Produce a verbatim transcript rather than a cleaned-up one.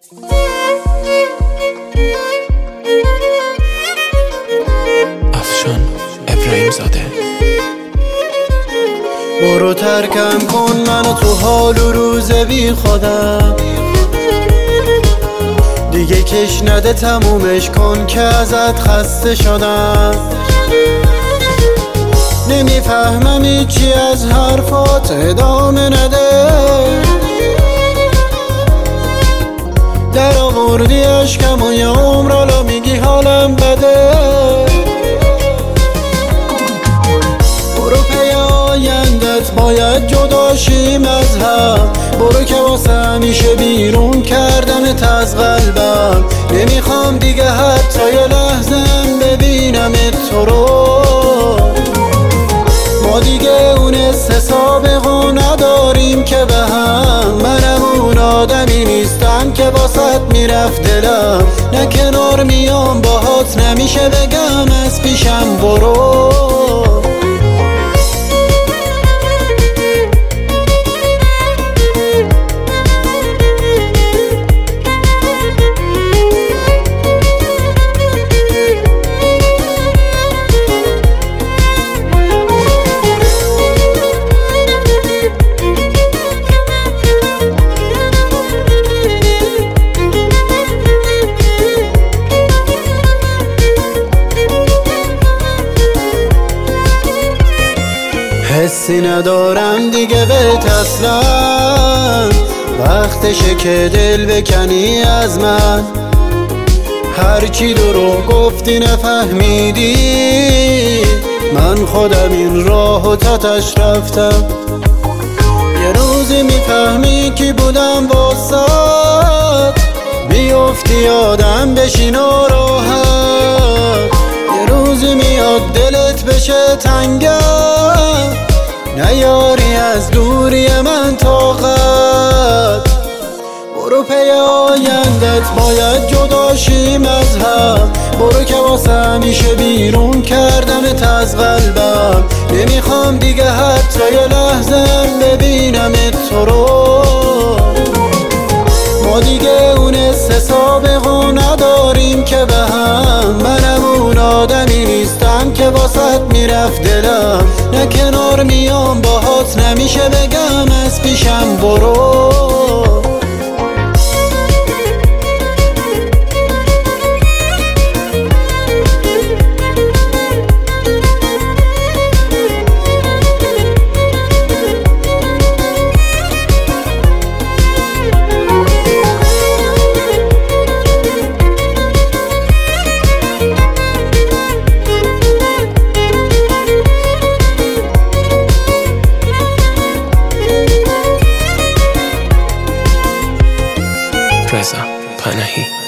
افشان ابراهیم زاده. برو ترکم کن منو تو حال و روز بی خودم، دیگه کش نده تمومش کن که ازت خسته شدم. نمیفهمم هیچی از حرفات ادامه نده، در آوردی عشقم و یه عمر حالا میگی حالم بده. برو پی آیندت باید جداشیم از هم، برو که واسه همیشه بیرون کردمت از قلبم. نمیخوام دیگه حتی یه لحظه‌ام ببینمت تو رو، ما دیگه اون سابقو نداریم که به هم. منم اون آدمی نیستم که واسط میرفت دلم، نه کنار میام باهات نمیشه بگم از پیشم برو. حسی ندارم دیگه بهت اصلا، وقتشه که دل بکنی از من. هرچی درو گفتی نفهمیدی، من خودم این راهو تاتش رفتم. یه روزی میفهمی کی بودم واسات، بیفتی یادم بشی ناراحت. یه روزی میاد دلت بشه تنگم، نیاری از دوری من طاقت. برو پی آیندت باید جداشیم از هم، برو که واسه همیشه بیرون کردمت از قلبم. نمیخوام دیگه حتی یه لحظه‌ام ببینمت تو رو، ما دیگه اون سابقو نداریم که به هم. منم اون آدمی نیستم که واسط میرفت دلم، نه کنار میام باهات نمیشه بگم از پیشم برو. رضا پناهی.